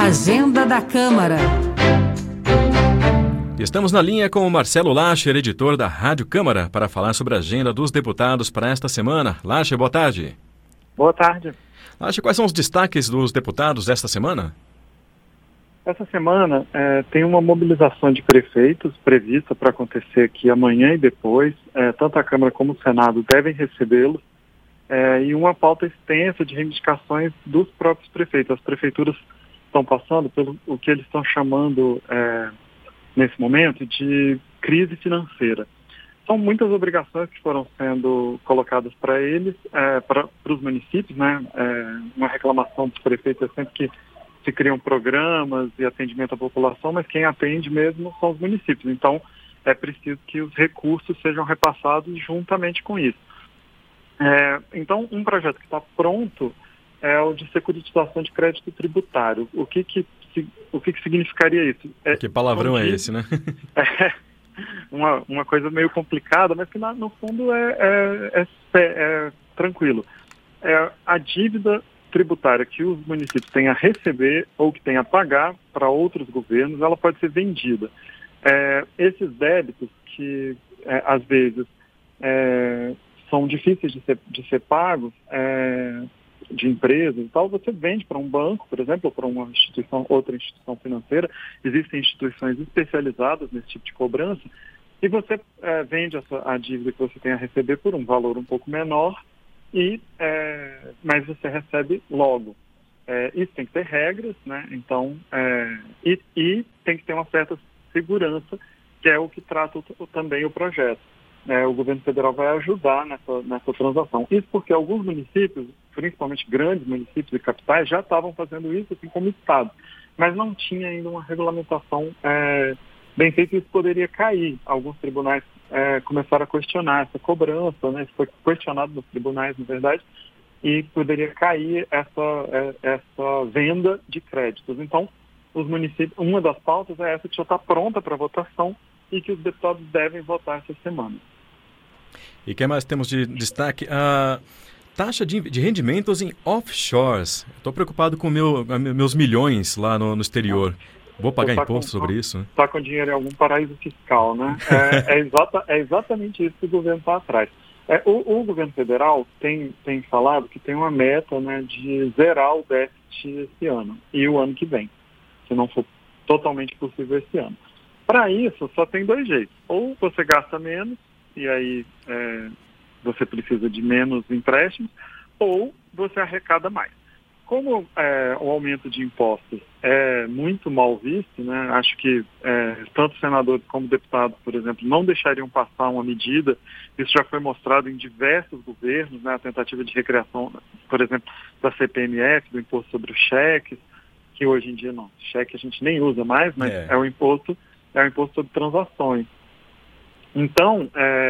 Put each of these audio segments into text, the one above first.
Agenda da Câmara. Estamos na linha com o Marcelo Lacher, editor da Rádio Câmara, para falar sobre a agenda dos deputados para esta semana. Lacher, boa tarde. Boa tarde. Lacher, quais são os destaques dos deputados desta semana? Essa semana tem uma mobilização de prefeitos prevista para acontecer aqui amanhã e depois. Tanto a Câmara como o Senado devem recebê-los. E uma pauta extensa de reivindicações dos próprios prefeitos. As prefeituras estão passando pelo o que eles estão chamando, nesse momento, de crise financeira. São muitas obrigações que foram sendo colocadas para eles, para os municípios, né? Uma reclamação dos prefeitos é sempre que se criam programas e atendimento à população, mas quem atende mesmo são os municípios. Então, é preciso que os recursos sejam repassados juntamente com isso. Então, um projeto que está pronto é o de securitização de crédito tributário. O que significaria isso? Que palavrão é esse, né? Uma coisa meio complicada, mas que no fundo é tranquilo. A dívida tributária que os municípios têm a receber ou que têm a pagar para outros governos, ela pode ser vendida. Esses débitos que, às vezes, são difíceis de ser pagos, de empresas e tal, você vende para um banco, por exemplo, ou para uma outra instituição financeira. Existem instituições especializadas nesse tipo de cobrança, e você vende a dívida que você tem a receber por um valor um pouco menor, mas você recebe logo. Isso tem que ter regras, né? Então, e tem que ter uma certa segurança, que é o que trata também o projeto. O governo federal vai ajudar nessa transação. Isso porque alguns municípios, principalmente grandes municípios e capitais, já estavam fazendo isso, assim como o Estado. Mas não tinha ainda uma regulamentação bem feita, e isso poderia cair. Alguns tribunais começaram a questionar essa cobrança, né? Isso foi questionado nos tribunais, na verdade, e poderia cair essa venda de créditos. Então, os municípios, uma das pautas é essa que já está pronta para votação e que os deputados devem votar essa semana. E o que mais temos de destaque? A taxa de rendimentos em offshores. Estou preocupado com meus milhões lá no exterior. Vou pagar imposto sobre isso? Está com dinheiro em algum paraíso fiscal, né? É exatamente isso que o governo está atrás. O governo federal tem falado que tem uma meta, né, de zerar o déficit esse ano e o ano que vem, se não for totalmente possível esse ano. Para isso, só tem dois jeitos. Ou você gasta menos, e aí você precisa de menos empréstimos, ou você arrecada mais. Como o aumento de impostos é muito mal visto, né, acho que tanto senadores como deputados, por exemplo, não deixariam passar uma medida. Isso já foi mostrado em diversos governos, né, a tentativa de recriação, por exemplo, da CPMF, do imposto sobre os cheques, que hoje em dia não, cheque a gente nem usa mais, mas é o imposto sobre transações. Então,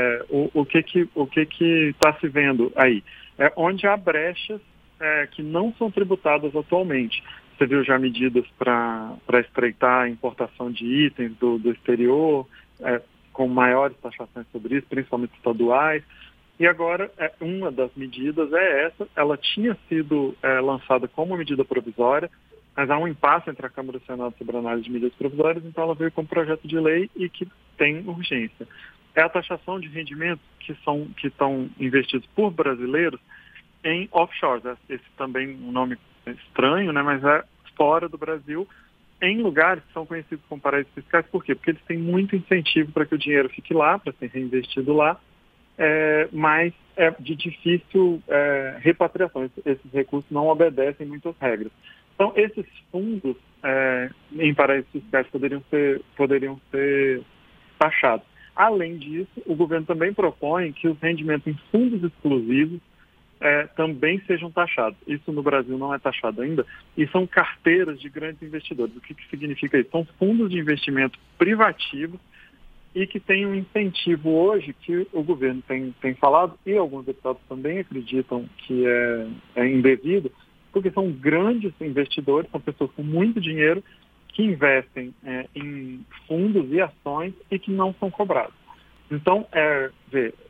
o que está se vendo aí? Onde há brechas que não são tributadas atualmente. Você viu já medidas para estreitar a importação de itens do exterior, com maiores taxações sobre isso, principalmente estaduais. E agora, uma das medidas é essa. Ela tinha sido lançada como medida provisória, mas há um impasse entre a Câmara e o Senado sobre a análise de medidas provisórias, então ela veio como projeto de lei e que tem urgência. É a taxação de rendimentos que estão investidos por brasileiros em offshores. Esse também um nome estranho, né, mas é fora do Brasil, em lugares que são conhecidos como paraísos fiscais. Por quê? Porque eles têm muito incentivo para que o dinheiro fique lá, para ser reinvestido lá, mas é de difícil repatriação. Esses recursos não obedecem muitas regras. Então, esses fundos em paraísos fiscais poderiam ser taxados. Além disso, o governo também propõe que os rendimentos em fundos exclusivos também sejam taxados. Isso no Brasil não é taxado ainda, e são carteiras de grandes investidores. O que significa isso? São fundos de investimento privativos e que têm um incentivo hoje que o governo tem falado, e alguns deputados também acreditam que é indevido, porque são grandes investidores, são pessoas com muito dinheiro que investem em fundos e ações e que não são cobrados. Então,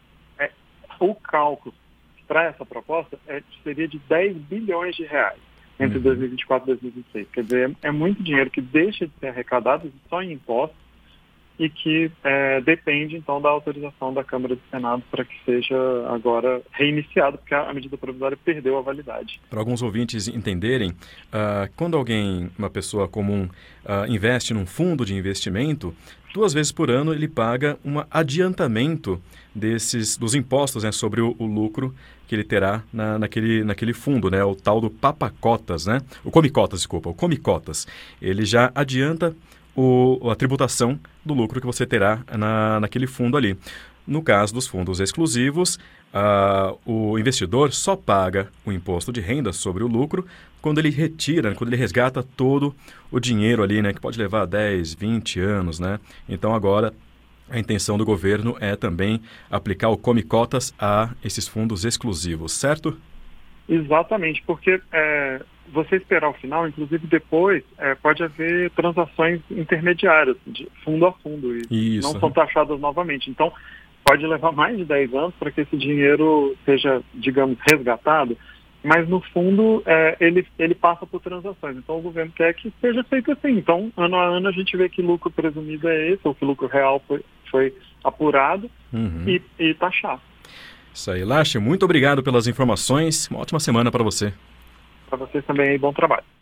o cálculo para essa proposta seria de 10 bilhões de reais. entre 2024 e 2026. Quer dizer, é muito dinheiro que deixa de ser arrecadado só em impostos e que depende, então, da autorização da Câmara e do Senado para que seja agora reiniciado, porque a medida provisória perdeu a validade. Para alguns ouvintes entenderem, quando uma pessoa comum, investe num fundo de investimento, 2 vezes por ano ele paga um adiantamento dos impostos, né, sobre o lucro que ele terá naquele fundo, né, o tal do papacotas, né? O Comicotas. Ele já adianta a tributação do lucro que você terá naquele fundo ali. No caso dos fundos exclusivos, o investidor só paga o imposto de renda sobre o lucro quando ele quando ele resgata todo o dinheiro ali, né, que pode levar 10, 20 anos, né? Então agora a intenção do governo é também aplicar o Comicotas a esses fundos exclusivos, certo? Exatamente, porque você esperar o final, inclusive depois, pode haver transações intermediárias, de fundo a fundo, e não são taxadas novamente. Então, pode levar mais de 10 anos para que esse dinheiro seja, digamos, resgatado, mas no fundo ele passa por transações. Então, o governo quer que seja feito assim. Então, ano a ano, a gente vê que lucro presumido é esse, ou que lucro real foi apurado e taxado. Isso aí, Lache, muito obrigado pelas informações. Uma ótima semana para você. Para vocês também, bom trabalho.